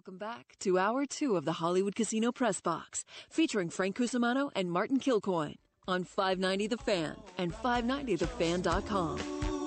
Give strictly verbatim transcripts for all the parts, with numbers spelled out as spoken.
Welcome back to Hour two of the Hollywood Casino Press Box, featuring Frank Cusimano and Martin Kilcoyne on five ninety The Fan and five ninety the fan dot com.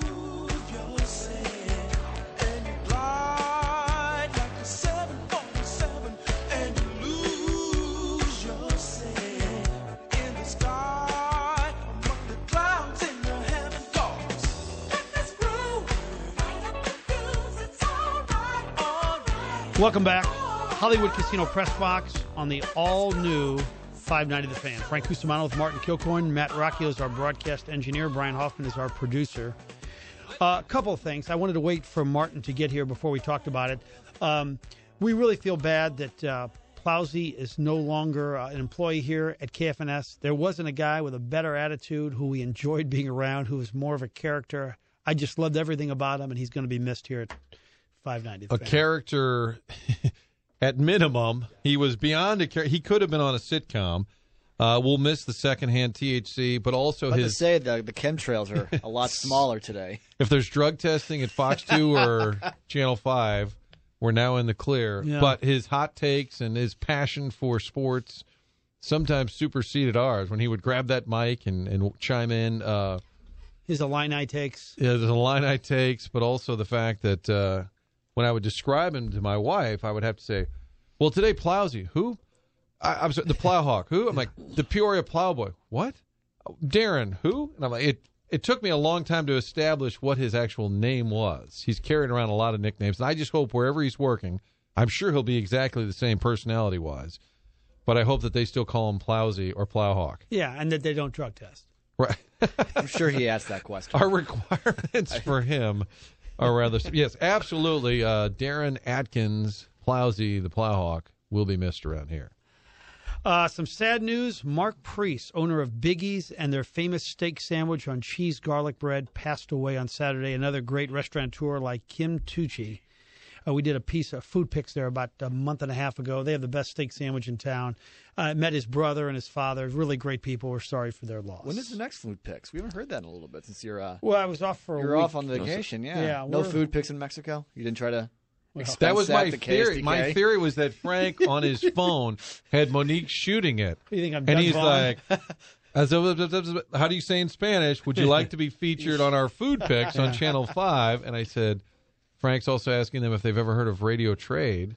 Welcome back. Hollywood Casino Press Box on the all-new five ninety The Fan. Frank Cusimano with Martin Kilcoyne. Matt Rocchio is our broadcast engineer. Brian Hoffman is our producer. A uh, couple of things. I wanted to wait for Martin to get here before we talked about it. Um, we really feel bad that uh, Plowsy is no longer uh, an employee here at K F N S. There wasn't a guy with a better attitude who we enjoyed being around, who was more of a character. I just loved everything about him, and he's going to be missed here at five ninety The A Fan. character, at minimum, he was beyond a character. He could have been on a sitcom. Uh, we'll miss the secondhand T H C, but also But his. to say the the chemtrails are a lot smaller today. If there's drug testing at Fox two or Channel five, we're now in the clear. Yeah. But his hot takes and his passion for sports sometimes superseded ours when he would grab that mic and, and chime in. Uh, His Illini takes. Yeah, there's a line I takes, but also the fact that uh, when I would describe him to my wife, I would have to say, well, today Plowsy, who? I, I'm sorry, the Plowhawk, who? I'm like, the Peoria Plowboy. What? Oh, Darren, who? And I'm like, it, it took me a long time to establish what his actual name was. He's carried around a lot of nicknames, and I just hope wherever he's working, I'm sure he'll be exactly the same personality-wise, but I hope that they still call him Plowsy or Plowhawk. Yeah, and that they don't drug test. Right. I'm sure he asked that question. Our requirements for him are rather yes, absolutely. Uh, Darren Atkins, Plowsy, the Plowhawk, will be missed around here. Uh, some sad news. Mark Priest, owner of Biggie's and their famous steak sandwich on cheese garlic bread, passed away on Saturday. Another great restaurateur like Kim Tucci. Uh, we did a piece of Food Picks there about a month and a half ago. They have the best steak sandwich in town. Uh, met his brother and his father. Really great people. We're sorry for their loss. When is the next food picks? We haven't heard that in a little bit since you're. Uh, Well, I was off for a you're week. off on vacation. Yeah. Yeah, No we're- food picks in Mexico. You didn't try to. Well, That was my the theory. My K S D K? theory was that Frank on his phone had Monique shooting it, You think I'm and Doug he's Vaughn? like, as a- "How do you say in Spanish? Would you like to be featured on our Food Picks on Channel Five?" And I said, "Frank's also asking them if they've ever heard of Radio Trade."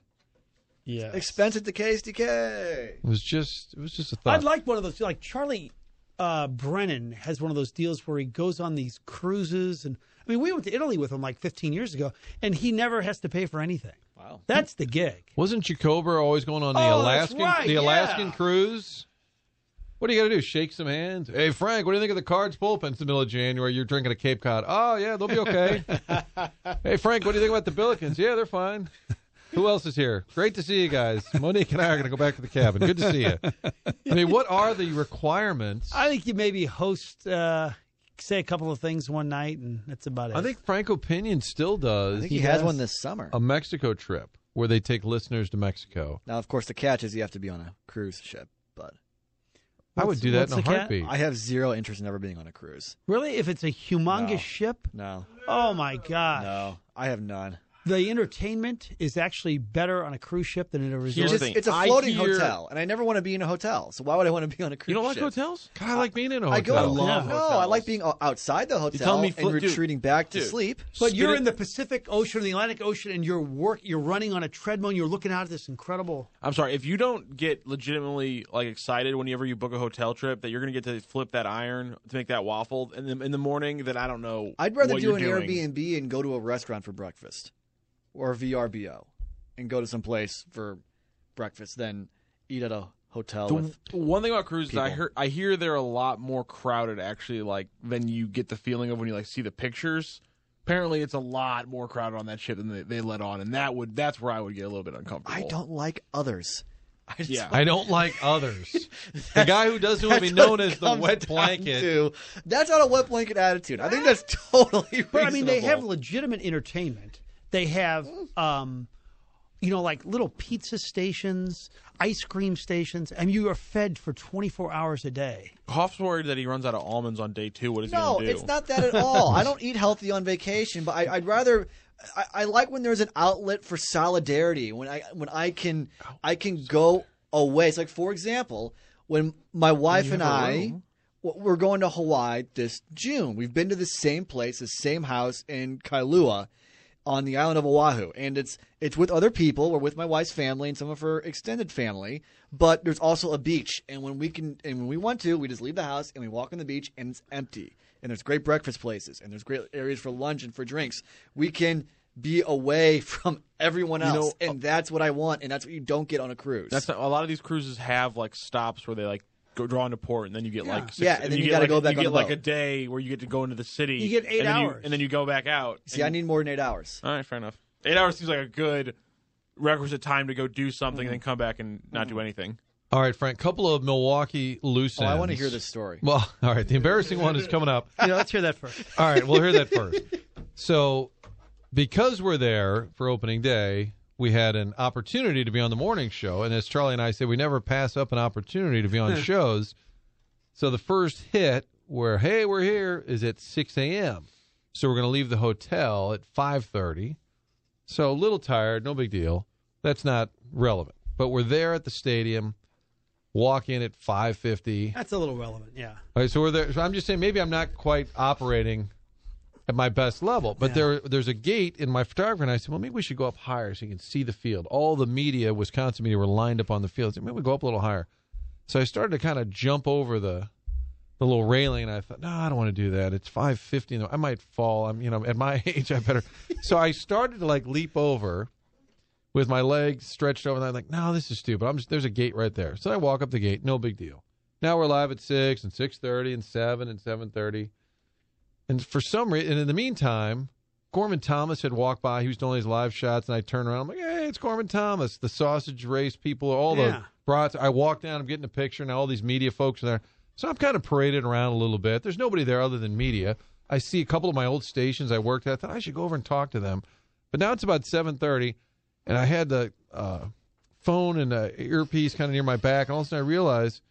Yes. Expense at the K S D K. It was just, it was just a thought. I'd like one of those. Like Charlie uh, Brennan has one of those deals where he goes on these cruises, and I mean, we went to Italy with him like fifteen years ago, and he never has to pay for anything. Wow. That's the gig. Wasn't Jacober always going on the Oh, that's Alaskan right, the Alaskan yeah. cruise? What do you got to do? Shake some hands? Hey, Frank, what do you think of the Cards bullpen? It's the middle of January. You're drinking a Cape Cod. Oh, yeah, they'll be okay. Hey, Frank, what do you think about the Billikens? Yeah, they're fine. Who else is here? Great to see you guys. Monique and I are going to go back to the cabin. Good to see you. I mean, what are the requirements? I think you maybe host, uh, say a couple of things one night, and that's about it. I think Frank Opinion still does. I think he, He has does. one this summer. a Mexico trip where they take listeners to Mexico. Now, of course, the catch is you have to be on a cruise ship, but I would What's- do that what's in a the cat? heartbeat. I have zero interest in ever being on a cruise. Really, if it's a humongous No. ship, No. oh my gosh, No. I have none. the entertainment is actually better on a cruise ship than in a resort. the It's, thing. it's a I floating hear- hotel, and I never want to be in a hotel. So why would I want to be on a cruise You don't like ship? hotels? God, I like being in a hotel. I go. I love no, hotels. I like being o- outside the hotel telling me and flo- dude, retreating back to dude. sleep. But you're Spit it- in the Pacific Ocean, the Atlantic Ocean, and you're work. You're running on a treadmill. and You're looking out at this incredible. I'm sorry, if you don't get legitimately like excited whenever you book a hotel trip that you're going to get to flip that iron to make that waffle in the, in the morning, then I don't know. I'd rather what do you're an doing. Airbnb and go to a restaurant for breakfast, or V R B O, and go to some place for breakfast than eat at a hotel The with. one thing about cruises, I people. hear I hear they're a lot more crowded actually, like than you get the feeling of when you like see the pictures. Apparently, it's a lot more crowded on that ship than they, they let on, and that would that's where I would get a little bit uncomfortable. I don't like others. I just Yeah. I don't like others. The guy who doesn't want to be That's known what it as the comes wet down blanket. to. That's not a wet blanket attitude. I think that's totally reasonable. But I mean, they have legitimate entertainment. They have, um, you know, like little pizza stations, ice cream stations, and you are fed for twenty-four hours a day. Hoff's worried that he runs out of almonds on day two. What is he No, going to do? it's not that at all. I don't eat healthy on vacation, but I, I'd rather. I, I like when there's an outlet for solidarity. When I when I can I can go away. It's like, for example, when my wife you and have a I room. w- we're going to Hawaii this June. We've been to the same place, the same house in Kailua, on the island of Oahu, and it's it's with other people. We're with my wife's family and some of her extended family. But there's also a beach, and when we can and when we want to, we just leave the house and we walk on the beach, and it's empty. And there's great breakfast places, and there's great areas for lunch and for drinks. We can be away from everyone else, You know, and that's what I want, and that's what you don't get on a cruise. That's not, a lot of these cruises have like stops where they like go draw into port, and then you get Yeah. like six, Yeah, and then you get gotta like, go back You on get the like boat. a day where you get to go into the city. You get eight and then you- hours. and then you go back out. See, and I need more than eight hours. All right, fair enough. Eight hours seems like a good requisite time to go do something Mm-hmm. and then come back and not do anything. All right, Frank. Couple of Milwaukee loose Oh, ends. I want to hear this story. Well, all right. The embarrassing one is coming up. You know, let's hear that first. All right, we'll hear that first. So, because we're there for opening day, we had an opportunity to be on the morning show. And as Charlie and I said, we never pass up an opportunity to be on shows. So the first hit where, hey, we're here, is at six a.m. So we're going to leave the hotel at five thirty. So a little tired, no big deal. That's not relevant. But we're there at the stadium, walk in at five fifty. That's a little relevant, yeah. All right, so we're there. So I'm just saying maybe I'm not quite operating at my best level, but Yeah. there there's a gate in my photographer, and I said, well, maybe we should go up higher so you can see the field. All the media, Wisconsin media, were lined up on the field. I said, maybe we go up a little higher. So I started to kind of jump over the the little railing, and I thought, no, I don't want to do that. It's five fifty. I might fall. I'm, you know, at my age, I better. So I started to like leap over with my legs stretched over, and I'm like, no, this is stupid. I'm just, there's a gate right there. So I walk up the gate, no big deal. Now we're live at six and six thirty and seven and seven thirty. And for some reason, and in the meantime, Gorman Thomas had walked by. He was doing his live shots, and I turned around. I'm like, hey, it's Gorman Thomas. The sausage race people, all Yeah. the brats. I walk down. I'm getting a picture, and all these media folks are there. So I'm kind of paraded around a little bit. There's nobody there other than media. I see a couple of my old stations I worked at. I thought I should go over and talk to them. But now it's about seven thirty, and I had the uh, phone and the earpiece kind of near my back, and all of a sudden I realized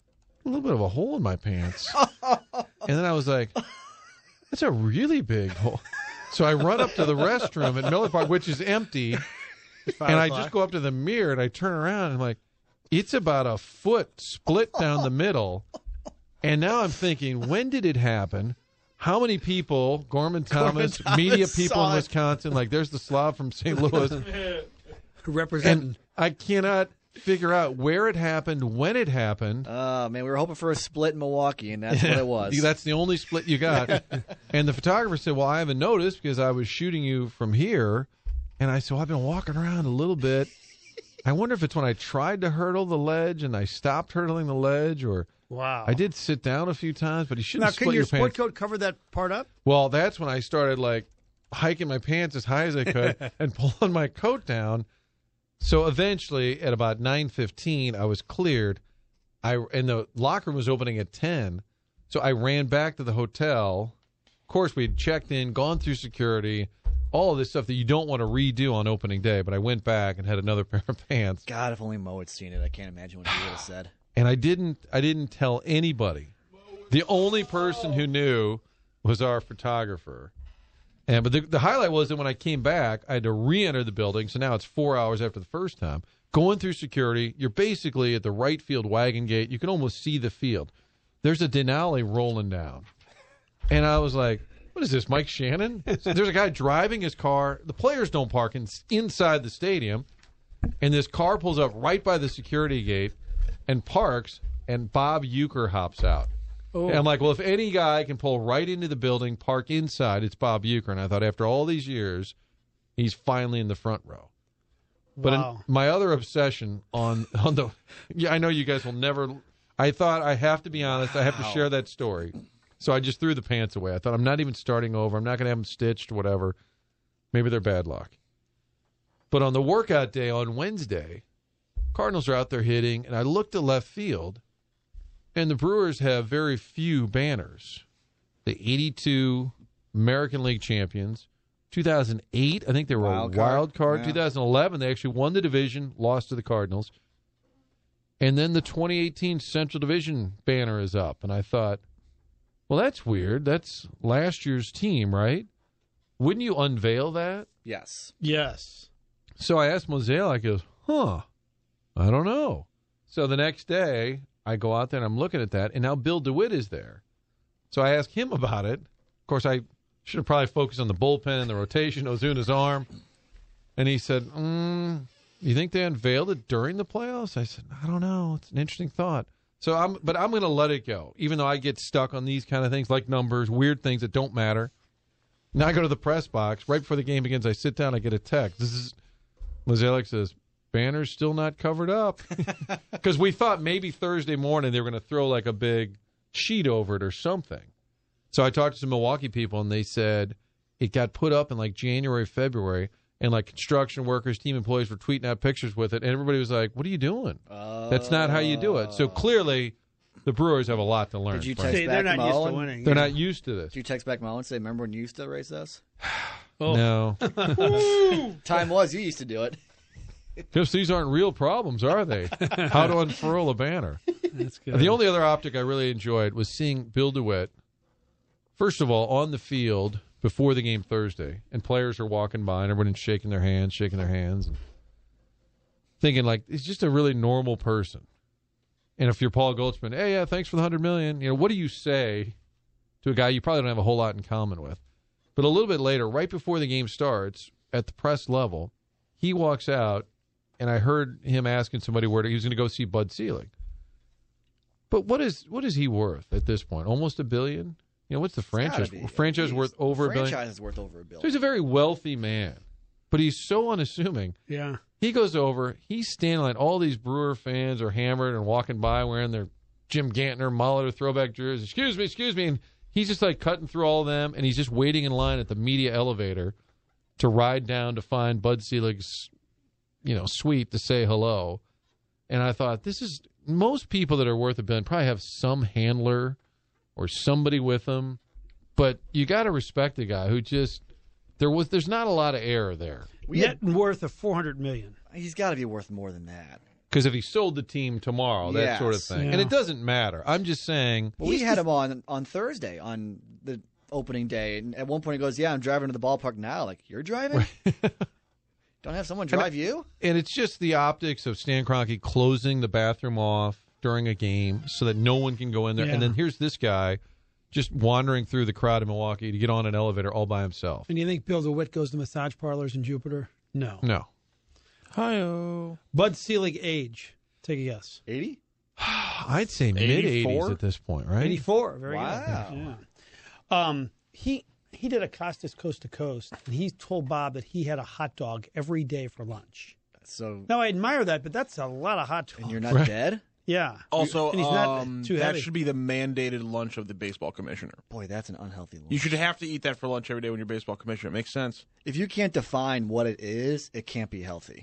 a little bit of a hole in my pants. And then I was like, that's a really big hole. So I run up to the restroom at Miller Park, which is empty, and I just go up to the mirror, and I turn around, and I'm like, it's about a foot split down the middle. And now I'm thinking, when did it happen? How many people, Gorman Thomas, Thomas media people saw in it. Wisconsin, like there's the Slav from Saint Louis, Representing. and I cannot figure out where it happened, when it happened. Oh, man, we were hoping for a split in Milwaukee, and that's what it was. That's the only split you got. And the photographer said, well, I haven't noticed because I was shooting you from here. And I said, well, I've been walking around a little bit. I wonder if it's when I tried to hurdle the ledge and I stopped hurdling the ledge, or Wow. I did sit down a few times, but he shouldn't Now, split can your your sport pants. coat cover that part up? Well, that's when I started like hiking my pants as high as I could and pulling my coat down. So eventually, at about nine fifteen, I was cleared. I and the locker room was opening at ten, so I ran back to the hotel. Of course, we had checked in, gone through security, all of this stuff that you don't want to redo on opening day. But I went back and had another pair of pants, God, if only Mo had seen it. I can't imagine what he would have said. and I didn't. I didn't tell anybody. The only person who knew was our photographer. And but the, the highlight was that when I came back, I had to re-enter the building. So now it's four hours after the first time. Going through security, you're basically at the right field wagon gate. You can almost see the field. There's a Denali rolling down. And I was like, what is this, Mike Shannon? So there's a guy driving his car. The players don't park in, inside the stadium. And this car pulls up right by the security gate and parks, and Bob Uecker hops out. Oh. And I'm like, well, if any guy can pull right into the building, park inside, it's Bob Uecker. And I thought after all these years, he's finally in the front row. But Wow. in my other obsession on on the, yeah, I know you guys will never. I thought I have to be honest. I have to share that story. So I just threw the pants away. I thought I'm not even starting over. I'm not going to have them stitched, whatever. Maybe they're bad luck. But on the workout day on Wednesday, Cardinals are out there hitting, and I looked at left field, and the Brewers have very few banners. The eighty-two American League champions. two thousand eight, I think they were Wild a card. wild card. Yeah. two thousand eleven, they actually won the division, lost to the Cardinals. And then the twenty eighteen Central Division banner is up. And I thought, well, that's weird. That's last year's team, right? Wouldn't you unveil that? Yes. Yes. So I asked Moselle, I goes, huh, I don't know. So the next day, I go out there and I'm looking at that, and now Bill DeWitt is there. So I asked him about it. Of course, I should have probably focused on the bullpen, the rotation, Ozuna's arm. And he said, mm, you think they unveiled it during the playoffs? I said, I don't know. It's an interesting thought. So I'm, but I'm going to let it go, even though I get stuck on these kind of things like numbers, weird things that don't matter. Now I go to the press box. Right before the game begins, I sit down, I get a text. This is, Mozeliak says, banner's still not covered up. Because we thought maybe Thursday morning they were going to throw like a big sheet over it or something. So I talked to some Milwaukee people, and they said it got put up in like January, February, and like construction workers, team employees were tweeting out pictures with it, and everybody was like, what are you doing? Uh, That's not how you do it. So clearly the Brewers have a lot to learn. Did you Frank. text See, back they're not Mo used to and- winning. They're yeah. not used to this. Did you text back Mo and say, remember when you used to race this? Oh. No. Time was you used to do it. Because these aren't real problems, are they? How to unfurl a banner. That's good. The only other optic I really enjoyed was seeing Bill DeWitt, first of all, on the field before the game Thursday, and players are walking by, and everyone's shaking their hands, shaking their hands, and thinking, like, he's just a really normal person. And if you're Paul Goldschmidt, hey, yeah, thanks for the one hundred million dollars, you know, what do you say to a guy you probably don't have a whole lot in common with? But a little bit later, right before the game starts, at the press level, he walks out, and I heard him asking somebody where he was going to go see Bud Selig. But what is what is he worth at this point? Almost a billion? You know, what's the franchise? Gotta be. Franchise He's- worth over a billion? Franchise is worth over a So billion. he's a very wealthy man, but he's so unassuming. Yeah. He goes over, he's standing like all these Brewer fans are hammered and walking by wearing their Jim Gantner, Molitor throwback jerseys. Excuse me, excuse me. And he's just like cutting through all of them, and he's just waiting in line at the media elevator to ride down to find Bud Selig's, you know, suite to say hello. And I thought, this is, most people that are worth a billion probably have some handler or somebody with them, but you got to respect the guy who just, there was, there's not a lot of error there. We Net had, worth of four hundred million dollars. he's got to be worth more than that. Because if he sold the team tomorrow, that Yes. sort of thing. Yeah. And it doesn't matter. I'm just saying. Well, we had him on on Thursday on the opening day, and at one point he goes, "Yeah, I'm driving to the ballpark now." Like, you're driving? Don't have someone drive you? And it's just the optics of Stan Kroenke closing the bathroom off during a game so that no one can go in there. Yeah. And then here's this guy just wandering through the crowd in Milwaukee to get on an elevator all by himself. And you think Bill DeWitt goes to massage parlors in Jupiter? No. No. Hi-oh. Bud Selig age. Take a guess. eighty? I'd say mid-eighties eighty-four? at this point, right? eighty-four. Very Wow. good. Yeah. Um, he he did a Costas Coast to Coast, and he told Bob that he had a hot dog every day for lunch. So, Now, I admire that, but that's a lot of hot dogs. and you're not Right. dead? Yeah. Also, and he's not um, too that heavy. should be the mandated lunch of the baseball commissioner. Boy, that's an unhealthy lunch. You should have to eat that for lunch every day when you're baseball commissioner. It makes sense. If you can't define what it is, it can't be healthy.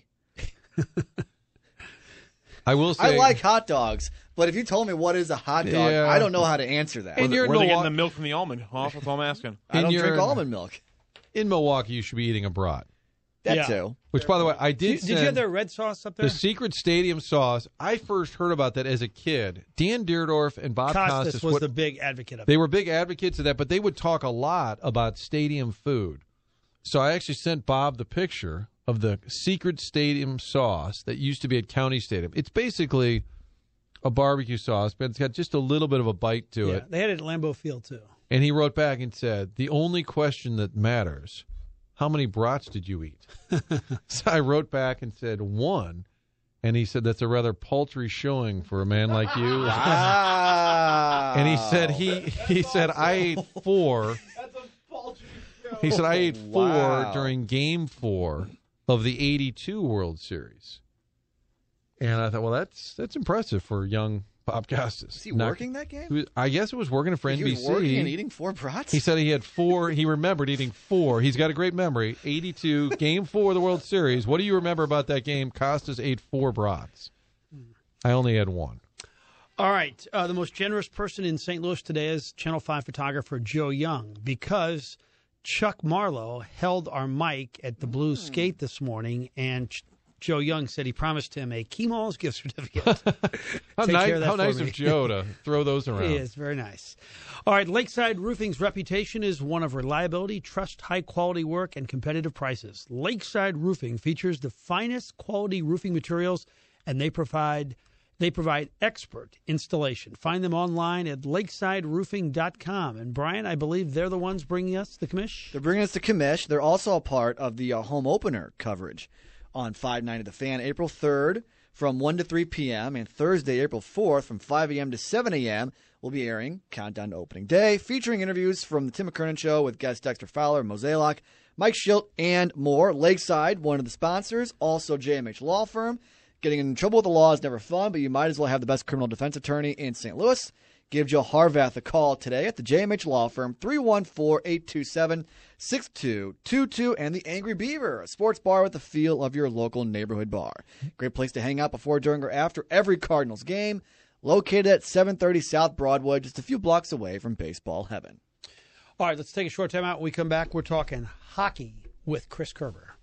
I will I say. like hot dogs, but if you told me what is a hot dog, Yeah. I don't know how to answer that. And you're in Where are they getting Milwaukee- the milk from the almond? Huh? That's all I'm asking. I in don't your- drink almond milk. in Milwaukee, you should be eating a brat. That Yeah. too. Which, by the way, I Did, did did you send have their red sauce up there? the secret stadium sauce. I first heard about that as a kid. Dan Deerdorf and Bob Costas Costas was what- the big advocate of it. They were big advocates of that, but they would talk a lot about stadium food. So I actually sent Bob the picture of the secret stadium sauce that used to be at County Stadium. It's basically a barbecue sauce, but it's got just a little bit of a bite to Yeah, it. they had it at Lambeau Field, too. And he wrote back and said, the only question that matters, how many brats did you eat? So I wrote back and said, one. And he said, that's a rather paltry showing for a man like you. Wow. And he said he he said I ate four. He said I ate four Wow. during Game Four of the eighty-two World Series. And I thought, well, that's that's impressive for young Bob Costas. Is he Not- working that game? he was- I guess it was working for He N B C. was working and eating four brats? He said he had four. He remembered eating four. He's got a great memory. eighty-two, Game Four of the World Series. What do you remember about that game? Costas ate four brats. I only had one. All right. Uh, the most generous person in Saint Louis today is Channel five photographer Joe Young, because Chuck Marlowe held our mic at the Blues skate this morning, and Ch- Joe Young said he promised him a Keymall's gift certificate. How Take nice, care of that how for nice me. of Joe to throw those around. It is very nice. All right, Lakeside Roofing's reputation is one of reliability, trust, high-quality work, and competitive prices. Lakeside Roofing features the finest quality roofing materials, and they provide they provide expert installation. Find them online at lakeside roofing dot com. And, Brian, I believe they're the ones bringing us the commish? They're bringing us the commish. They're also a part of the uh, home opener coverage on five ninety The Fan, April third from one to three p.m. and Thursday, April fourth from five a.m. to seven a.m. We'll be airing Countdown to Opening Day, featuring interviews from the Tim McKernan Show with guest Dexter Fowler, Mosaic, Mike Schilt, and more. Lakeside, one of the sponsors, also J M H Law Firm. Getting in trouble with the law is never fun, but you might as well have the best criminal defense attorney in Saint Louis. Give Joe Harvath a call today at the J M H Law Firm, three one four, eight two seven, six two two two, and the Angry Beaver, a sports bar with the feel of your local neighborhood bar. Great place to hang out before, during, or after every Cardinals game. Located at seven thirty South Broadway, just a few blocks away from baseball heaven. All right, let's take a short time out. When we come back, we're talking hockey with Chris Kerber.